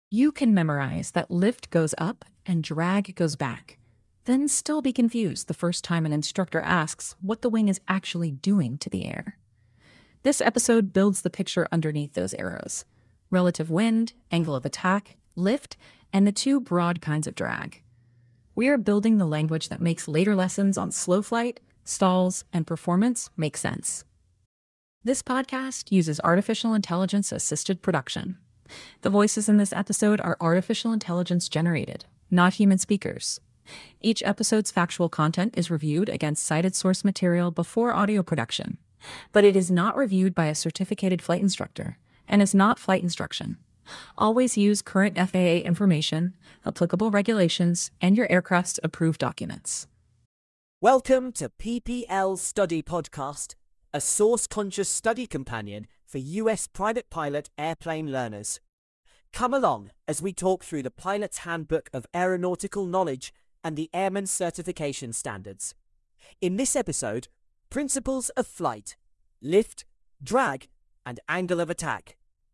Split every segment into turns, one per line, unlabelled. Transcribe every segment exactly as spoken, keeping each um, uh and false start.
You can memorize that lift goes up and drag goes back, then still be confused the first time an instructor asks what the wing is actually doing to the air. This episode builds the picture underneath those arrows: relative wind, angle of attack, lift, and the two broad kinds of drag. We are building the language that makes later lessons on slow flight, stalls, and performance make sense. This podcast uses artificial intelligence-assisted production. The voices in this episode are artificial intelligence generated, not human speakers. Each episode's factual content is reviewed against cited source material before audio production, but it is not reviewed by a certificated flight instructor and is not flight instruction. Always use current F A A information, applicable regulations, and your aircraft's approved documents.
Welcome to P P L Study Podcast, a source-conscious study companion for U S private pilot airplane learners. Come along as we talk through the Pilot's Handbook of Aeronautical Knowledge and the Airman Certification Standards. In this episode, principles of flight, lift, drag, and angle of attack.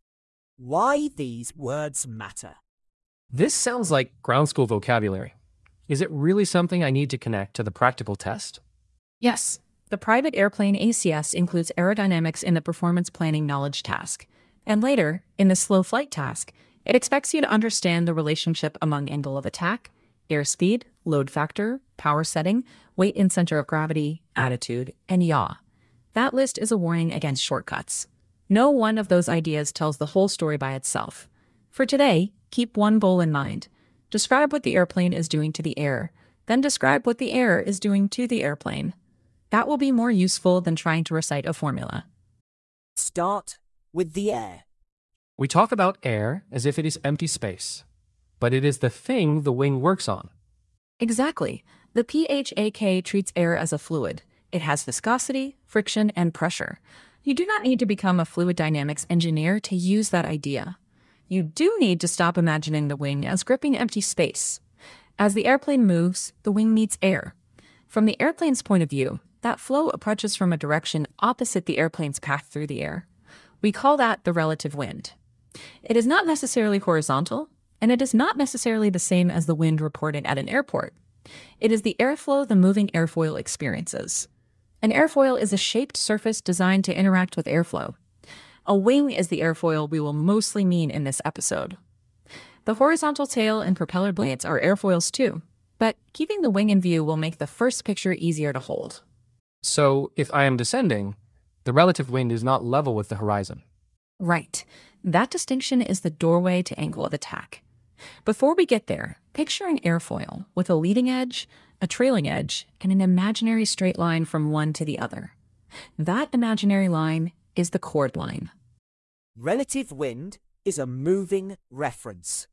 Why these words matter.
This sounds like ground school vocabulary. Is it really something I need to connect to the practical test?
Yes, the private airplane A C S includes aerodynamics in the performance planning knowledge task. And later, in the slow flight task, it expects you to understand the relationship among angle of attack, airspeed, load factor, power setting, weight and center of gravity, attitude, and yaw. That list is a warning against shortcuts. No one of those ideas tells the whole story by itself. For today, keep one goal in mind. Describe what the airplane is doing to the air, then describe what the air is doing to the airplane. That will be more useful than trying to recite a formula.
Start with the air.
We talk about air as if it is empty space, but it is the thing the wing works on.
Exactly. The P H A K treats air as a fluid. It has viscosity, friction, and pressure. You do not need to become a fluid dynamics engineer to use that idea. You do need to stop imagining the wing as gripping empty space. As the airplane moves, the wing meets air. From the airplane's point of view, that flow approaches from a direction opposite the airplane's path through the air. We call that the relative wind. It is not necessarily horizontal, and it is not necessarily the same as the wind reported at an airport. It is the airflow the moving airfoil experiences. An airfoil is a shaped surface designed to interact with airflow. A wing is the airfoil we will mostly mean in this episode. The horizontal tail and propeller blades are airfoils too, but keeping the wing in view will make the first picture easier to hold.
So, if I am descending, the relative wind is not level with the horizon.
Right. That distinction is the doorway to angle of attack. Before we get there, picture an airfoil with a leading edge, a trailing edge, and an imaginary straight line from one to the other. That imaginary line is the chord line.
Relative wind is a moving reference.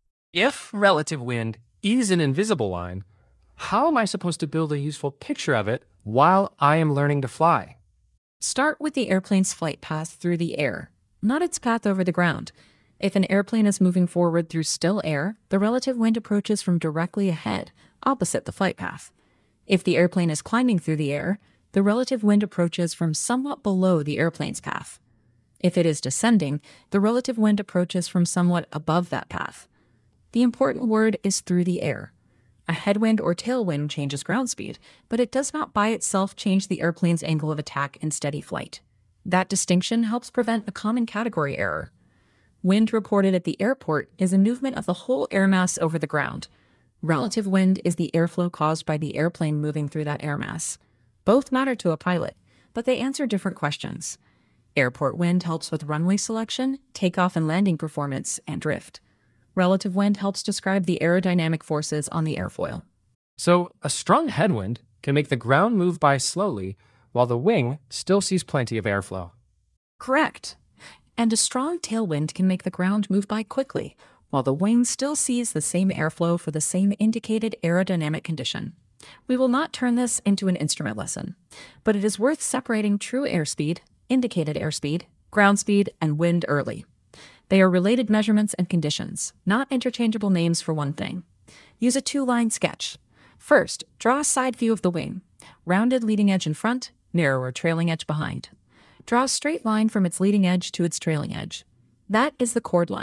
If relative wind is an invisible line, how am I supposed to build a useful picture of it while I am learning to fly?
Start with the airplane's flight path through the air, not its path over the ground. If an airplane is moving forward through still air, the relative wind approaches from directly ahead, opposite the flight path. If the airplane is climbing through the air, the relative wind approaches from somewhat below the airplane's path. If it is descending, the relative wind approaches from somewhat above that path. The important word is through the air. A headwind or tailwind changes ground speed, but it does not by itself change the airplane's angle of attack in steady flight. That distinction helps prevent a common category error. Wind reported at the airport is a movement of the whole air mass over the ground. Relative wind is the airflow caused by the airplane moving through that air mass. Both matter to a pilot, but they answer different questions. Airport wind helps with runway selection, takeoff and landing performance, and drift. Relative wind helps describe the aerodynamic forces on the airfoil.
So, a strong headwind can make the ground move by slowly, while the wing still sees plenty of airflow.
Correct. And a strong tailwind can make the ground move by quickly, while the wing still sees the same airflow for the same indicated aerodynamic condition. We will not turn this into an instrument lesson, but it is worth separating true airspeed, indicated airspeed, ground speed, and wind early. They are related measurements and conditions, not interchangeable names for one thing. Use a two-line sketch. First, draw a side view of the wing. Rounded leading edge in front, narrower trailing edge behind. Draw a straight line from its leading edge to its trailing edge. That is the chord line.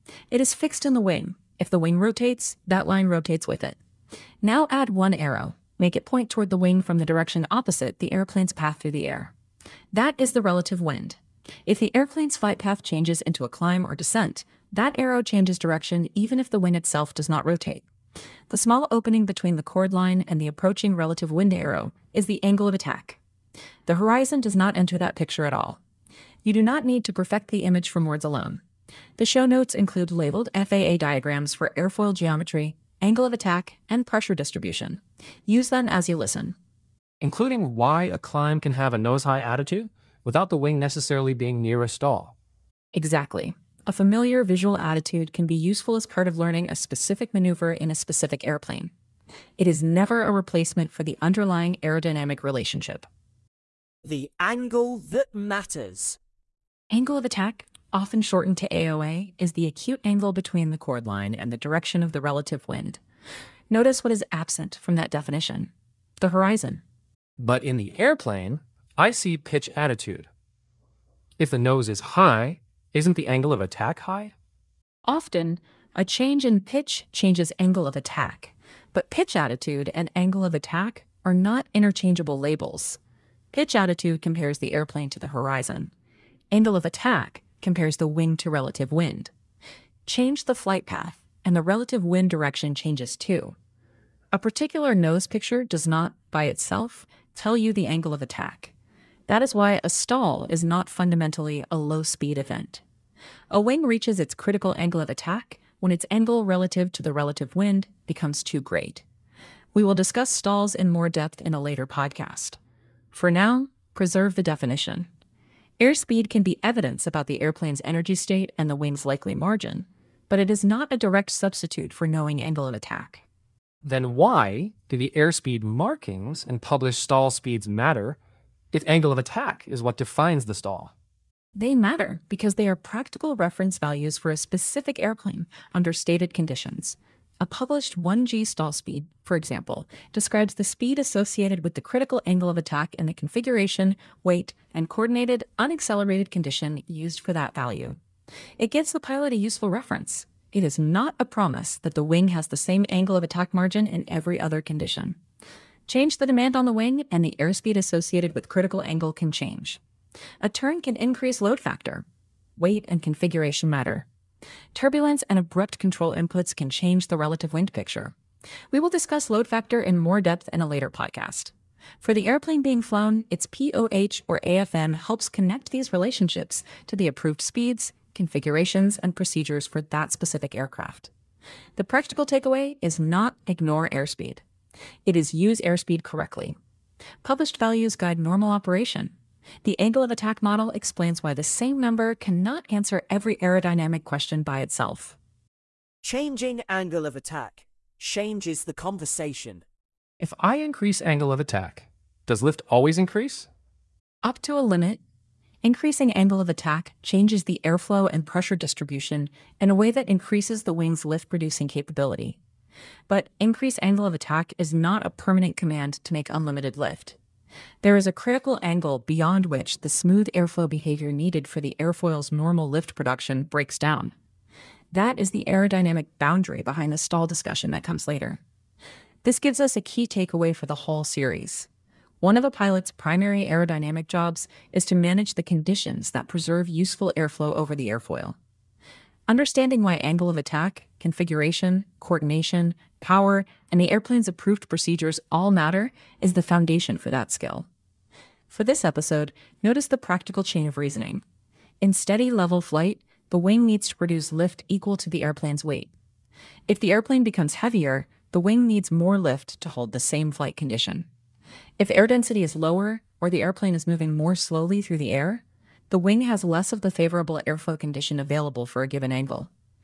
It is fixed in the wing. If the wing rotates, that line rotates with it. Now add one arrow. Make it point toward the wing from the direction opposite the airplane's path through the air. That is the relative wind. If the airplane's flight path changes into a climb or descent, that arrow changes direction even if the wing itself does not rotate. The small opening between the chord line and the approaching relative wind arrow is the angle of attack. The horizon does not enter that picture at all. You do not need to perfect the image from words alone. The show notes include labeled F A A diagrams for airfoil geometry, angle of attack, and pressure distribution. Use them as you listen.
Including why a climb can have a nose-high attitude without the wing necessarily being near a stall.
Exactly. A familiar visual attitude can be useful as part of learning a specific maneuver in a specific airplane. It is never a replacement for the underlying aerodynamic relationship.
The angle that matters.
Angle of attack, often shortened to A O A, is the acute angle between the chord line and the direction of the relative wind. Notice what is absent from that definition: the horizon.
But in the airplane, I see pitch attitude. If the nose is high, isn't the angle of attack high?
Often, a change in pitch changes angle of attack, but pitch attitude and angle of attack are not interchangeable labels. Pitch attitude compares the airplane to the horizon. Angle of attack compares the wing to relative wind. Change the flight path, and the relative wind direction changes too. A particular nose picture does not, by itself, tell you the angle of attack. That is why a stall is not fundamentally a low-speed event. A wing reaches its critical angle of attack when its angle relative to the relative wind becomes too great. We will discuss stalls in more depth in a later podcast. For now, preserve the definition. Airspeed can be evidence about the airplane's energy state and the wing's likely margin, but it is not a direct substitute for knowing angle of attack.
Then why do the airspeed markings and published stall speeds matter if angle of attack is what defines the stall?
They matter because they are practical reference values for a specific airplane under stated conditions. A published one G stall speed, for example, describes the speed associated with the critical angle of attack in the configuration, weight, and coordinated, unaccelerated condition used for that value. It gives the pilot a useful reference. It is not a promise that the wing has the same angle of attack margin in every other condition. Change the demand on the wing, and the airspeed associated with critical angle can change. A turn can increase load factor. Weight and configuration matter. Turbulence and abrupt control inputs can change the relative wind picture. We will discuss load factor in more depth in a later podcast. For the airplane being flown, its P O H or A F M helps connect these relationships to the approved speeds, configurations, and procedures for that specific aircraft. The practical takeaway is not ignore airspeed. It is use airspeed correctly. Published values guide normal operation. The angle of attack model explains why the same number cannot answer every aerodynamic question by itself.
Changing angle of attack changes the conversation.
If I increase angle of attack, does lift always increase?
Up to a limit, increasing angle of attack changes the airflow and pressure distribution in a way that increases the wing's lift-producing capability. But increase angle of attack is not a permanent command to make unlimited lift. There is a critical angle beyond which the smooth airflow behavior needed for the airfoil's normal lift production breaks down. That is the aerodynamic boundary behind the stall discussion that comes later. This gives us a key takeaway for the whole series. One of a pilot's primary aerodynamic jobs is to manage the conditions that preserve useful airflow over the airfoil. Understanding why angle of attack, configuration, coordination, power, and the airplane's approved procedures all matter is the foundation for that skill. For this episode, notice the practical chain of reasoning. In steady level flight, the wing needs to produce lift equal to the airplane's weight. If the airplane becomes heavier, the wing needs more lift to hold the same flight condition. If air density is lower, or the airplane is moving more slowly through the air, the wing has less of the favorable airflow condition available for a given angle.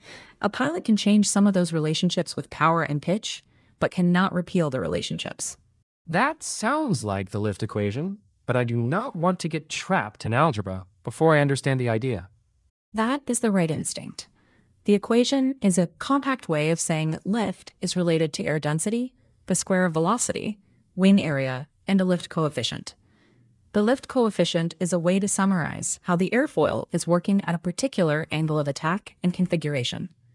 A pilot can change some of those relationships with power and pitch, but cannot repeal the relationships.
That sounds like the lift equation, but I do not want to get trapped in algebra before I understand the idea.
That is the right instinct. The equation is a compact way of saying that lift is related to air density, the square of velocity, wing area, and a lift coefficient. The lift coefficient is a way to summarize how the airfoil is working at a particular angle of attack and configuration.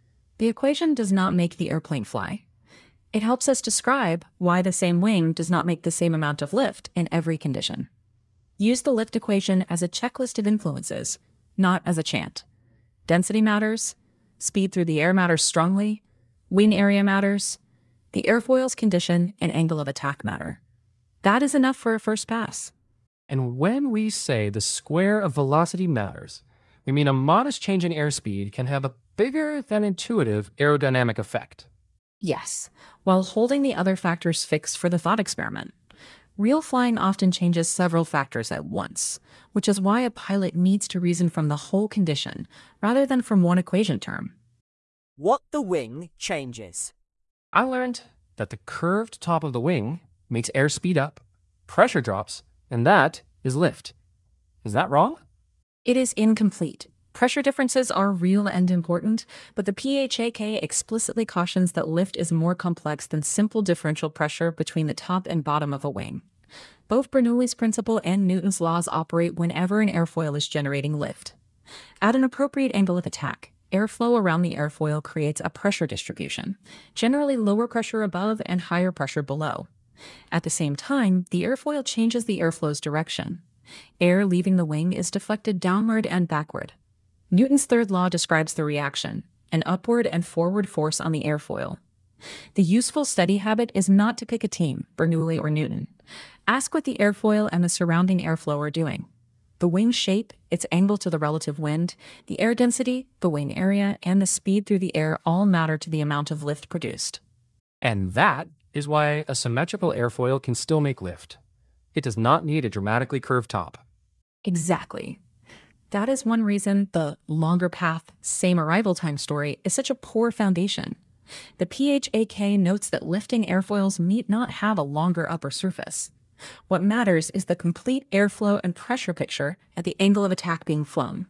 The equation does not make the airplane fly. It helps us describe why the same wing does not make the same amount of lift in every condition. Use the lift equation as a checklist of influences, not as a chant. Density matters, speed through the air matters strongly, wing area matters, the airfoil's condition and angle of attack matter. That is enough for a first pass.
And when we say the square of velocity matters, we mean a modest change in airspeed can have a bigger than intuitive aerodynamic effect.
Yes, while holding the other factors fixed for the thought experiment. Real flying often changes several factors at once, which is why a pilot needs to reason from the whole condition rather than from one equation term.
What the wing changes.
I learned that the curved top of the wing makes air speed up, pressure drops, and that is lift. Is that wrong?
It is incomplete. Pressure differences are real and important, but the P H A K explicitly cautions that lift is more complex than simple differential pressure between the top and bottom of a wing. Both Bernoulli's principle and Newton's laws operate whenever an airfoil is generating lift. At an appropriate angle of attack, airflow around the airfoil creates a pressure distribution, generally lower pressure above and higher pressure below. At the same time, the airfoil changes the airflow's direction. Air leaving the wing is deflected downward and backward. Newton's third law describes the reaction, an upward and forward force on the airfoil. The useful study habit is not to pick a team, Bernoulli or Newton. Ask what the airfoil and the surrounding airflow are doing. The wing shape, its angle to the relative wind, the air density, the wing area, and the speed through the air all matter to the amount of lift produced.
And that is why a symmetrical airfoil can still make lift. It does not need a dramatically curved top.
Exactly. That is one reason the longer path, same arrival time story is such a poor foundation. The P H A K notes that lifting airfoils need not have a longer upper surface. What matters is the complete airflow and pressure picture at the angle of attack being flown.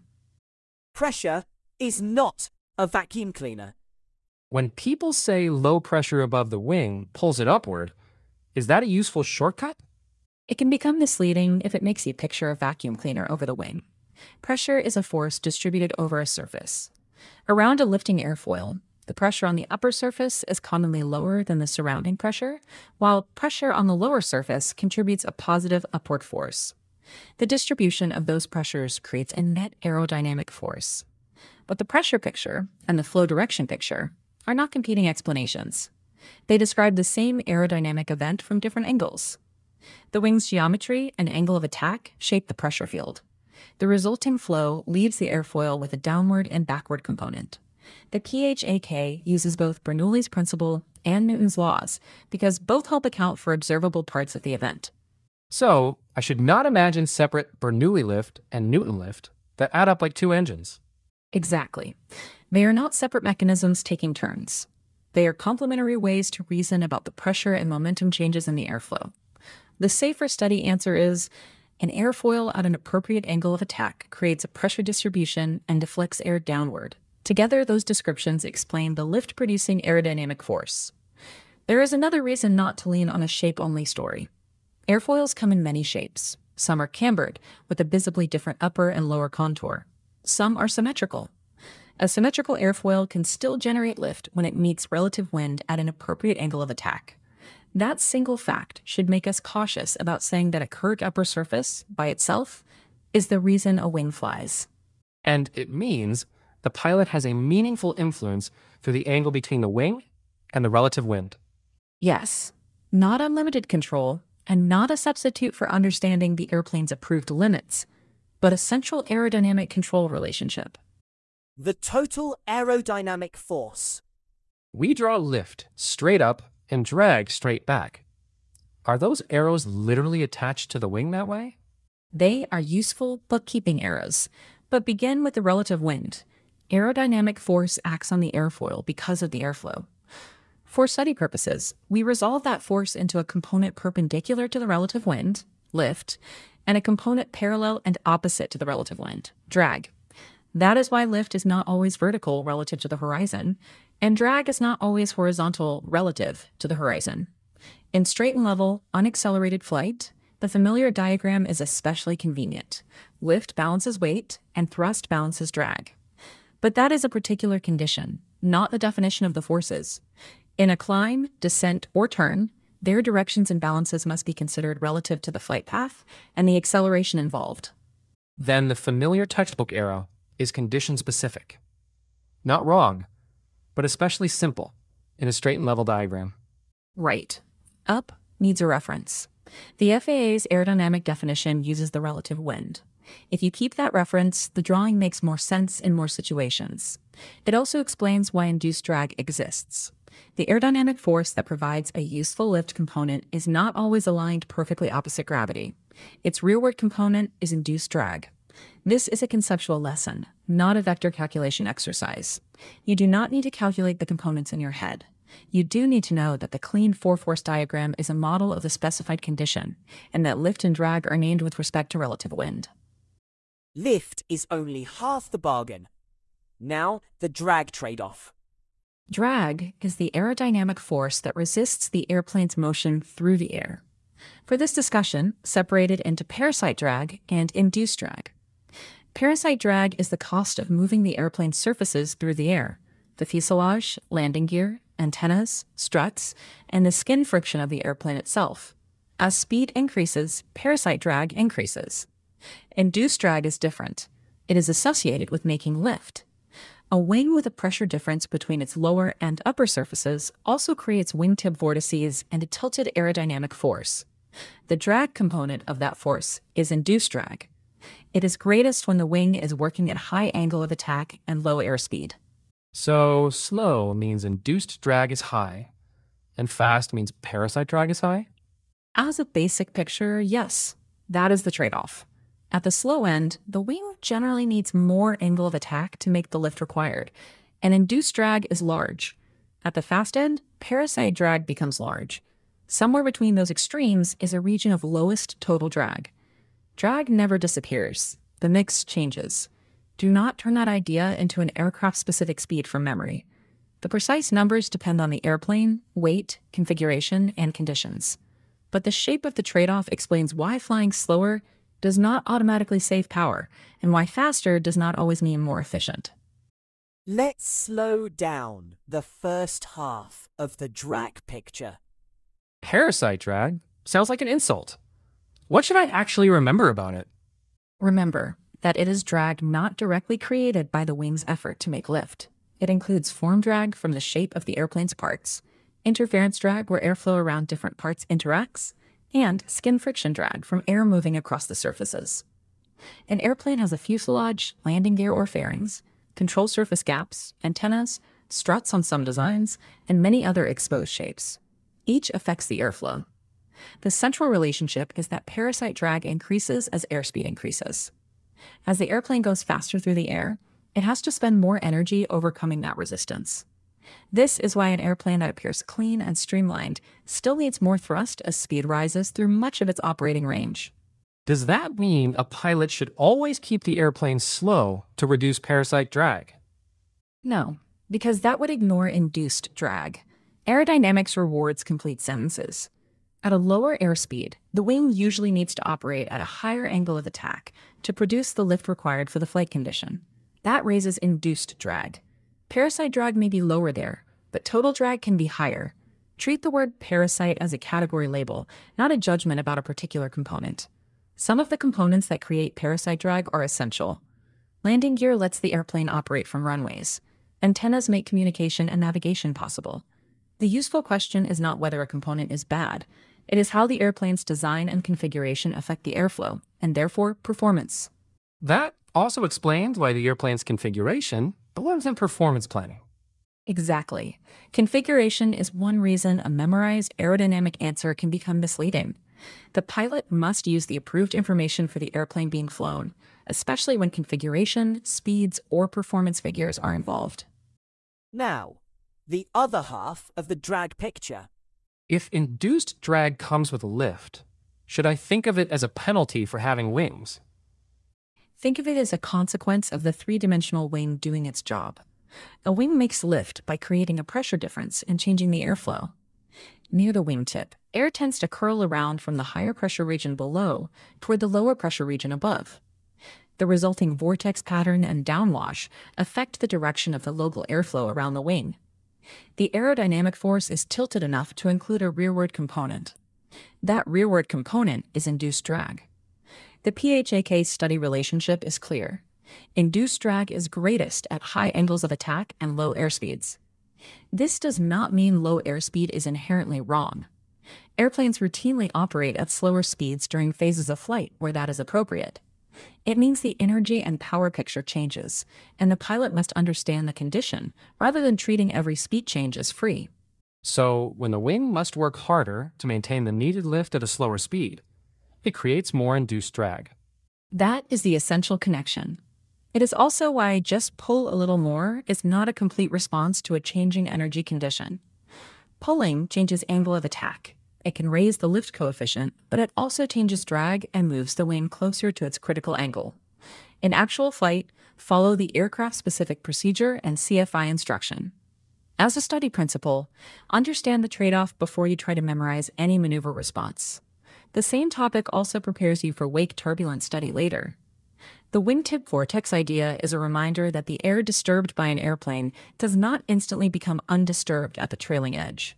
Pressure is not a vacuum cleaner.
When people say low pressure above the wing pulls it upward, is that a useful shortcut?
It can become misleading if it makes you picture a vacuum cleaner over the wing. Pressure is a force distributed over a surface. Around a lifting airfoil, the pressure on the upper surface is commonly lower than the surrounding pressure, while pressure on the lower surface contributes a positive upward force. The distribution of those pressures creates a net aerodynamic force. But the pressure picture and the flow direction picture are not competing explanations. They describe the same aerodynamic event from different angles. The wing's geometry and angle of attack shape the pressure field. The resulting flow leaves the airfoil with a downward and backward component. The P H A K uses both Bernoulli's principle and Newton's laws because both help account for observable parts of the event.
So, I should not imagine separate Bernoulli lift and Newton lift that add up like two engines.
Exactly. They are not separate mechanisms taking turns. They are complementary ways to reason about the pressure and momentum changes in the airflow. The safer study answer is, an airfoil at an appropriate angle of attack creates a pressure distribution and deflects air downward. Together, those descriptions explain the lift-producing aerodynamic force. There is another reason not to lean on a shape-only story. Airfoils come in many shapes. Some are cambered, with a visibly different upper and lower contour. Some are symmetrical. A symmetrical airfoil can still generate lift when it meets relative wind at an appropriate angle of attack. That single fact should make us cautious about saying that a curved upper surface, by itself, is the reason a wing flies.
And it means the pilot has a meaningful influence through the angle between the wing and the relative wind.
Yes, not unlimited control, and not a substitute for understanding the airplane's approved limits, but a central aerodynamic control relationship.
The total aerodynamic force.
We draw lift straight up and drag straight back. Are those arrows literally attached to the wing that way?
They are useful bookkeeping arrows, but begin with the relative wind. Aerodynamic force acts on the airfoil because of the airflow. For study purposes, we resolve that force into a component perpendicular to the relative wind, lift, and a component parallel and opposite to the relative wind, drag. That is why lift is not always vertical relative to the horizon, and drag is not always horizontal relative to the horizon. In straight and level, unaccelerated flight, the familiar diagram is especially convenient. Lift balances weight, and thrust balances drag. But that is a particular condition. not the definition of the forces. In a climb, descent, or turn, their directions and balances must be considered relative to the flight path and the acceleration involved.
Then the familiar textbook arrow is condition-specific. Not wrong, but especially simple in a straight and level diagram.
Right. Up needs a reference. The F A A's aerodynamic definition uses the relative wind. If you keep that reference, the drawing makes more sense in more situations. It also explains why induced drag exists. The aerodynamic force that provides a useful lift component is not always aligned perfectly opposite gravity. Its rearward component is induced drag. This is a conceptual lesson, not a vector calculation exercise. You do not need to calculate the components in your head. You do need to know that the clean four-force diagram is a model of the specified condition, and that lift and drag are named with respect to relative wind.
Lift is only half the bargain. Now, the drag trade-off.
Drag is the aerodynamic force that resists the airplane's motion through the air. For this discussion, separated into parasite drag and induced drag. Parasite drag is the cost of moving the airplane's surfaces through the air, the fuselage, landing gear, antennas, struts, and the skin friction of the airplane itself. As speed increases, parasite drag increases. Induced drag is different. It is associated with making lift. A wing with a pressure difference between its lower and upper surfaces also creates wingtip vortices and a tilted aerodynamic force. The drag component of that force is induced drag. It is greatest when the wing is working at high angle of attack and low airspeed.
So slow means induced drag is high, and fast means parasite drag is high?
As a basic picture, yes, that is the trade-off. At the slow end, the wing generally needs more angle of attack to make the lift required, and induced drag is large. At the fast end, parasite drag becomes large. Somewhere between those extremes is a region of lowest total drag. Drag never disappears. The mix changes. Do not turn that idea into an aircraft-specific speed from memory. The precise numbers depend on the airplane, weight, configuration, and conditions. But the shape of the trade-off explains why flying slower does not automatically save power, and why faster does not always mean more efficient.
Let's slow down the first half of the drag picture.
Parasite drag sounds like an insult. What should I actually remember about it?
Remember that it is drag not directly created by the wing's effort to make lift. It includes form drag from the shape of the airplane's parts, interference drag where airflow around different parts interacts, and skin friction drag from air moving across the surfaces. An airplane has a fuselage, landing gear or fairings, control surface gaps, antennas, struts on some designs, and many other exposed shapes. Each affects the airflow. The central relationship is that parasite drag increases as airspeed increases. As the airplane goes faster through the air, it has to spend more energy overcoming that resistance. This is why an airplane that appears clean and streamlined still needs more thrust as speed rises through much of its operating range.
Does that mean a pilot should always keep the airplane slow to reduce parasite drag?
No, because that would ignore induced drag. Aerodynamics rewards complete sentences. At a lower airspeed, the wing usually needs to operate at a higher angle of attack to produce the lift required for the flight condition. That raises induced drag. Parasite drag may be lower there, but total drag can be higher. Treat the word parasite as a category label, not a judgment about a particular component. Some of the components that create parasite drag are essential. Landing gear lets the airplane operate from runways. Antennas make communication and navigation possible. The useful question is not whether a component is bad. It is how the airplane's design and configuration affect the airflow, and therefore performance.
That also explains why the airplane's configuration belongs in performance planning.
Exactly. Configuration is one reason a memorized aerodynamic answer can become misleading. The pilot must use the approved information for the airplane being flown, especially when configuration, speeds, or performance figures are involved.
Now, the other half of the drag picture.
If induced drag comes with a lift, should I think of it as a penalty for having wings?
Think of it as a consequence of the three-dimensional wing doing its job. A wing makes lift by creating a pressure difference and changing the airflow. Near the wingtip, air tends to curl around from the higher pressure region below toward the lower pressure region above. The resulting vortex pattern and downwash affect the direction of the local airflow around the wing. The aerodynamic force is tilted enough to include a rearward component. That rearward component is induced drag. The P H A K study relationship is clear. Induced drag is greatest at high angles of attack and low airspeeds. This does not mean low airspeed is inherently wrong. Airplanes routinely operate at slower speeds during phases of flight where that is appropriate. It means the energy and power picture changes, and the pilot must understand the condition rather than treating every speed change as free.
So, when the wing must work harder to maintain the needed lift at a slower speed, it creates more induced drag.
That is the essential connection. It is also why just pull a little more is not a complete response to a changing energy condition. Pulling changes angle of attack. It can raise the lift coefficient, but it also changes drag and moves the wing closer to its critical angle. In actual flight, follow the aircraft-specific procedure and C F I instruction. As a study principle, understand the trade-off before you try to memorize any maneuver response. The same topic also prepares you for wake turbulence study later. The wingtip vortex idea is a reminder that the air disturbed by an airplane does not instantly become undisturbed at the trailing edge.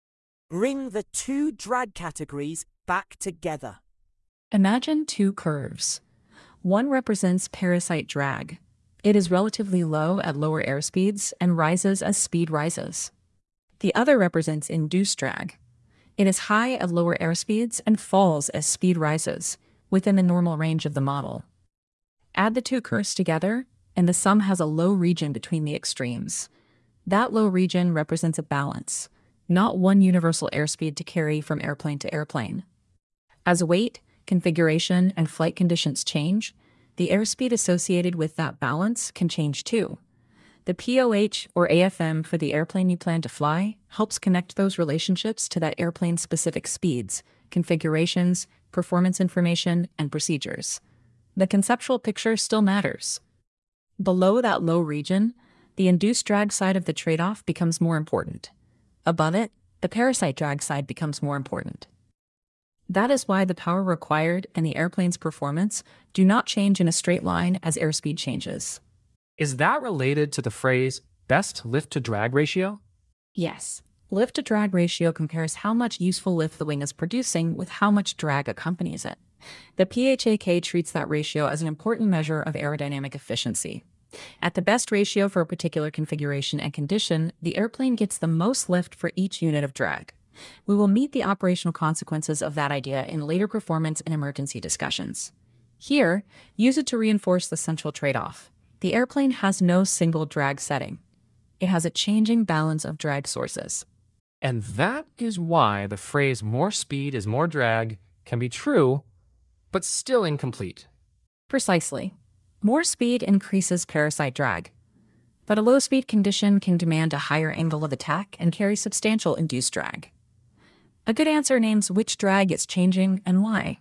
Bring the two drag categories back together.
Imagine two curves. One represents parasite drag. It is relatively low at lower airspeeds and rises as speed rises. The other represents induced drag. It is high at lower airspeeds and falls as speed rises, within the normal range of the model. Add the two curves together, and the sum has a low region between the extremes. That low region represents a balance, not one universal airspeed to carry from airplane to airplane. As weight, configuration, and flight conditions change, the airspeed associated with that balance can change too. The P O H, or A F M, for the airplane you plan to fly helps connect those relationships to that airplane's specific speeds, configurations, performance information, and procedures. The conceptual picture still matters. Below that low region, the induced drag side of the trade-off becomes more important. Above it, the parasite drag side becomes more important. That is why the power required and the airplane's performance do not change in a straight line as airspeed changes.
Is that related to the phrase best lift-to-drag ratio?
Yes. Lift-to-drag ratio compares how much useful lift the wing is producing with how much drag accompanies it. The P H A K treats that ratio as an important measure of aerodynamic efficiency. At the best ratio for a particular configuration and condition, the airplane gets the most lift for each unit of drag. We will meet the operational consequences of that idea in later performance and emergency discussions. Here, use it to reinforce the central trade-off. The airplane has no single drag setting. It has a changing balance of drag sources.
And that is why the phrase more speed is more drag can be true, but still incomplete.
Precisely. More speed increases parasite drag, but a low speed condition can demand a higher angle of attack and carry substantial induced drag. A good answer names which drag is changing and why.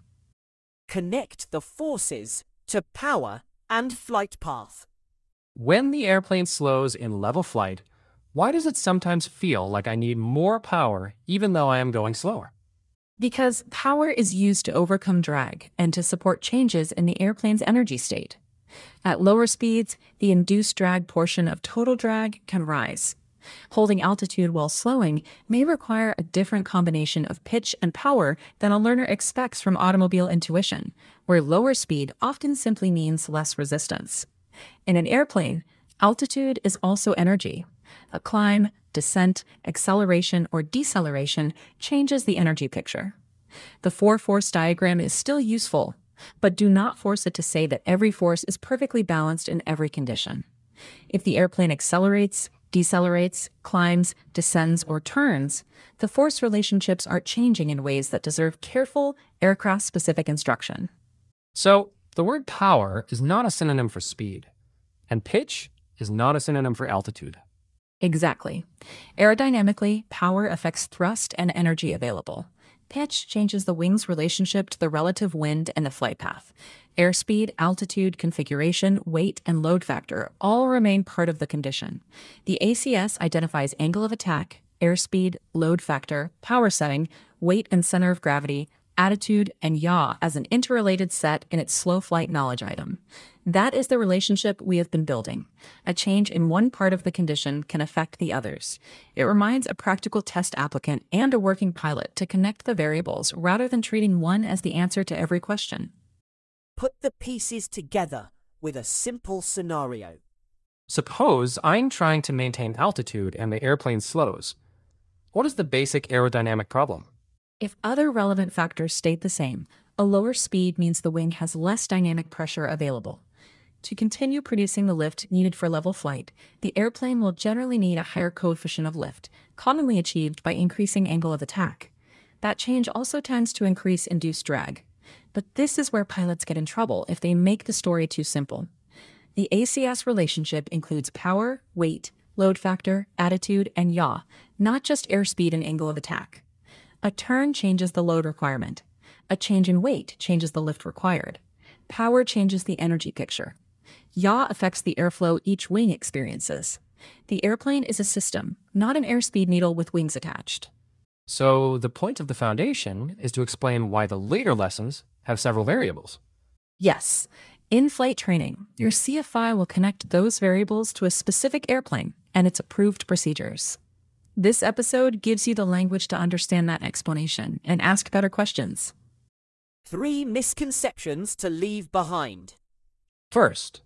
Connect the forces to power and flight path.
When the airplane slows in level flight, why does it sometimes feel like I need more power even though I am going slower?
Because power is used to overcome drag and to support changes in the airplane's energy state. At lower speeds, the induced drag portion of total drag can rise. Holding altitude while slowing may require a different combination of pitch and power than a learner expects from automobile intuition, where lower speed often simply means less resistance. In an airplane, altitude is also energy. A climb, descent, acceleration, or deceleration changes the energy picture. The four-force diagram is still useful, but do not force it to say that every force is perfectly balanced in every condition. If the airplane accelerates, decelerates, climbs, descends, or turns, the force relationships are changing in ways that deserve careful, aircraft-specific instruction.
So, the word power is not a synonym for speed, and pitch is not a synonym for altitude.
Exactly. Aerodynamically, power affects thrust and energy available. Pitch changes the wing's relationship to the relative wind and the flight path. Airspeed, altitude, configuration, weight, and load factor all remain part of the condition. The A C S identifies angle of attack, airspeed, load factor, power setting, weight and center of gravity, attitude, and yaw as an interrelated set in its slow flight knowledge item. That is the relationship we have been building. A change in one part of the condition can affect the others. It reminds a practical test applicant and a working pilot to connect the variables rather than treating one as the answer to every question.
Put the pieces together with a simple scenario.
Suppose I'm trying to maintain altitude and the airplane slows. What is the basic aerodynamic problem?
If other relevant factors stayed the same, a lower speed means the wing has less dynamic pressure available. To continue producing the lift needed for level flight, the airplane will generally need a higher coefficient of lift, commonly achieved by increasing angle of attack. That change also tends to increase induced drag. But this is where pilots get in trouble if they make the story too simple. The A C S relationship includes power, weight, load factor, attitude, and yaw, not just airspeed and angle of attack. A turn changes the load requirement. A change in weight changes the lift required. Power changes the energy picture. Yaw affects the airflow each wing experiences. The airplane is a system, not an airspeed needle with wings attached.
So the point of the foundation is to explain why the later lessons have several variables.
Yes. In flight training, your C F I will connect those variables to a specific airplane and its approved procedures. This episode gives you the language to understand that explanation and ask better questions.
Three misconceptions to leave behind.
First,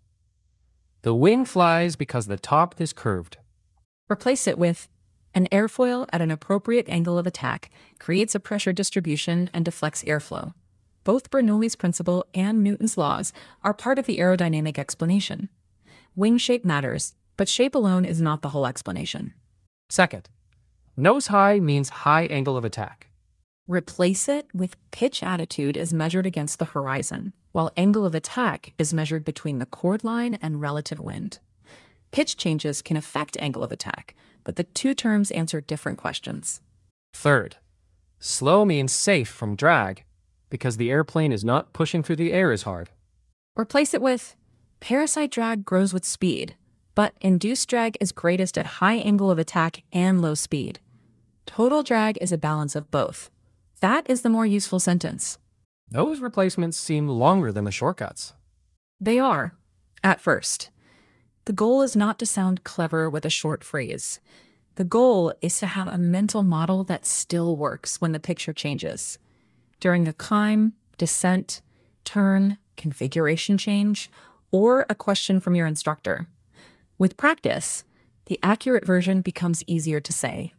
the wing flies because the top is curved.
Replace it with an airfoil at an appropriate angle of attack creates a pressure distribution and deflects airflow. Both Bernoulli's principle and Newton's laws are part of the aerodynamic explanation. Wing shape matters, but shape alone is not the whole explanation.
Second, nose high means high angle of attack.
Replace it with pitch attitude as measured against the horizon, while angle of attack is measured between the chord line and relative wind. Pitch changes can affect angle of attack, but the two terms answer different questions.
Third, slow means safe from drag because the airplane is not pushing through the air as hard.
Replace it with parasite drag grows with speed, but induced drag is greatest at high angle of attack and low speed. Total drag is a balance of both. That is the more useful sentence.
Those replacements seem longer than the shortcuts.
They are, at first. The goal is not to sound clever with a short phrase. The goal is to have a mental model that still works when the picture changes. During a climb, descent, turn, configuration change, or a question from your instructor. With practice, the accurate version becomes easier to say.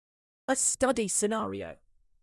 A study scenario.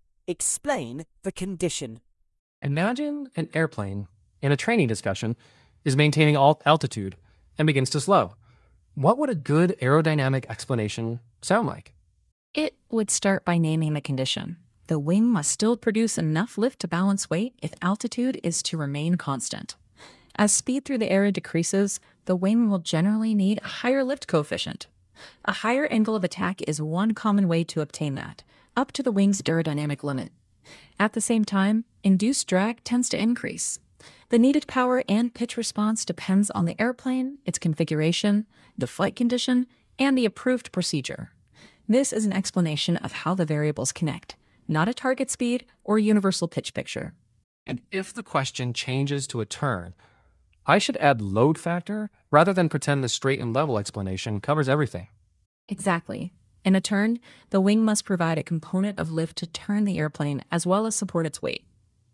Explain the condition.
Imagine an airplane in a training discussion is maintaining alt altitude and begins to slow. What would a good aerodynamic explanation sound like?
It would start by naming the condition. The wing must still produce enough lift to balance weight if altitude is to remain constant. As speed through the air decreases, the wing will generally need a higher lift coefficient. A higher angle of attack is one common way to obtain that, up to the wing's aerodynamic limit. At the same time, induced drag tends to increase. The needed power and pitch response depends on the airplane, its configuration, the flight condition, and the approved procedure. This is an explanation of how the variables connect, not a target speed or universal pitch picture.
And if the question changes to a turn, I should add load factor rather than pretend the straight and level explanation covers everything.
Exactly. In a turn, the wing must provide a component of lift to turn the airplane as well as support its weight.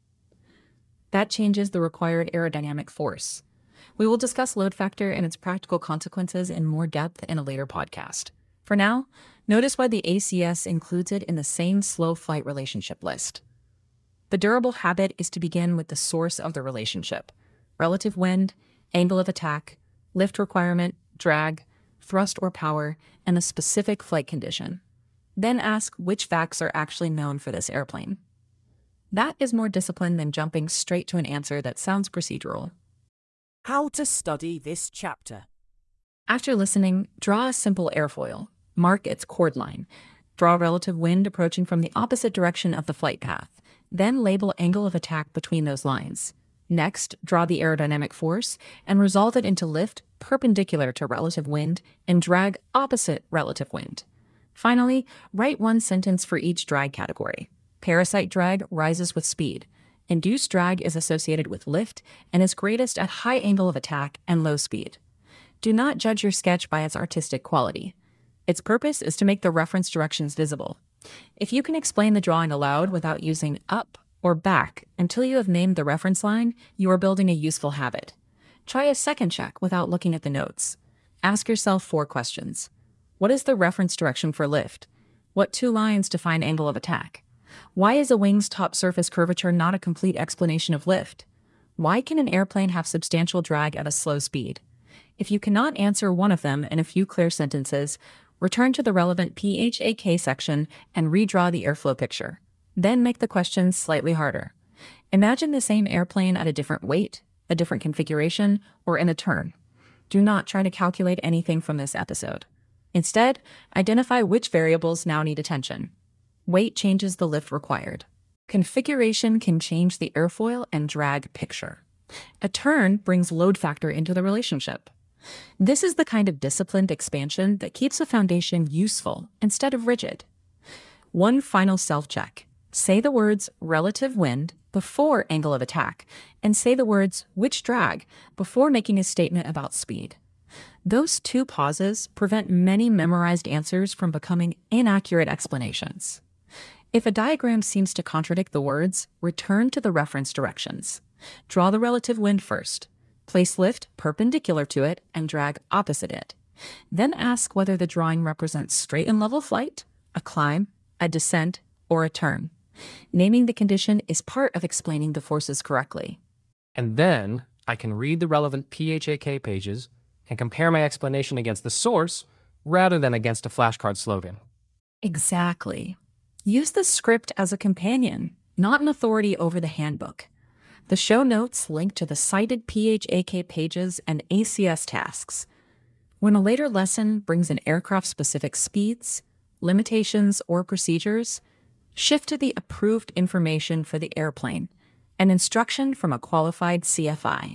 That changes the required aerodynamic force. We will discuss load factor and its practical consequences in more depth in a later podcast. For now, notice why the A C S includes it in the same slow flight relationship list. The durable habit is to begin with the source of the relationship: relative wind, angle of attack, lift requirement, drag, thrust or power, and a specific flight condition. Then ask which facts are actually known for this airplane. That is more discipline than jumping straight to an answer that sounds procedural.
How to study this chapter.
After listening, draw a simple airfoil. Mark its chord line. Draw relative wind approaching from the opposite direction of the flight path. Then label angle of attack between those lines. Next, draw the aerodynamic force and resolve it into lift perpendicular to relative wind and drag opposite relative wind. Finally, write one sentence for each drag category. Parasite drag rises with speed. Induced drag is associated with lift and is greatest at high angle of attack and low speed. Do not judge your sketch by its artistic quality. Its purpose is to make the reference directions visible. If you can explain the drawing aloud without using up or back until you have named the reference line, you are building a useful habit. Try a second check without looking at the notes. Ask yourself four questions. What is the reference direction for lift? What two lines define angle of attack? Why is a wing's top surface curvature not a complete explanation of lift? Why can an airplane have substantial drag at a slow speed? If you cannot answer one of them in a few clear sentences, return to the relevant P H A K section and redraw the airflow picture. Then make the questions slightly harder. Imagine the same airplane at a different weight, a different configuration, or in a turn. Do not try to calculate anything from this episode. Instead, identify which variables now need attention. Weight changes the lift required. Configuration can change the airfoil and drag picture. A turn brings load factor into the relationship. This is the kind of disciplined expansion that keeps a foundation useful instead of rigid. One final self-check. Say the words relative wind before angle of attack, and say the words which drag before making a statement about speed. Those two pauses prevent many memorized answers from becoming inaccurate explanations. If a diagram seems to contradict the words, return to the reference directions. Draw the relative wind first. Place lift perpendicular to it and drag opposite it. Then ask whether the drawing represents straight and level flight, a climb, a descent, or a turn. Naming the condition is part of explaining the forces correctly.
And then I can read the relevant P H A K pages and compare my explanation against the source rather than against a flashcard slogan.
Exactly. Use the script as a companion, not an authority over the handbook. The show notes link to the cited P H A K pages and A C S tasks. When a later lesson brings in aircraft-specific speeds, limitations, or procedures, shift to the approved information for the airplane, an instruction from a qualified C F I.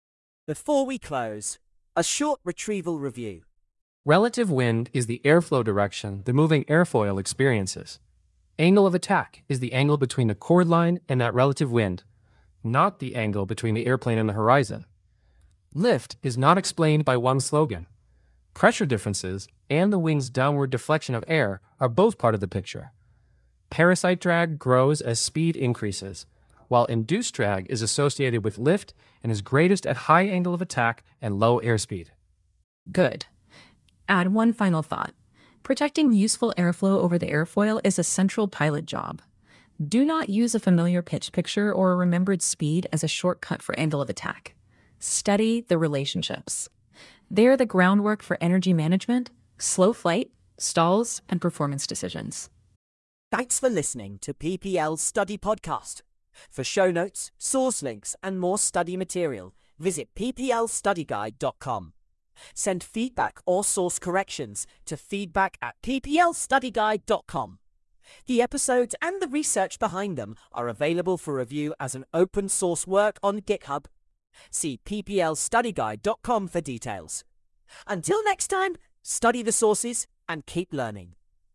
Before we close, a short retrieval review.
Relative wind is the airflow direction the moving airfoil experiences. Angle of attack is the angle between the chord line and that relative wind, not the angle between the airplane and the horizon. Lift is not explained by one slogan. Pressure differences and the wing's downward deflection of air are both part of the picture. Parasite drag grows as speed increases, while induced drag is associated with lift and is greatest at high angle of attack and low airspeed.
Good. Add one final thought. Protecting useful airflow over the airfoil is a central pilot job. Do not use a familiar pitch picture or a remembered speed as a shortcut for angle of attack. Study the relationships. They are the groundwork for energy management, slow flight, stalls, and performance decisions.
Thanks for listening to P P L's Study Podcast. For show notes, source links, and more study material, visit p p l study guide dot com. Send feedback or source corrections to feedback at p p l study guide dot com. The episodes and the research behind them are available for review as an open source work on GitHub. See p p l study guide dot com for details. Until next time, study the sources and keep learning.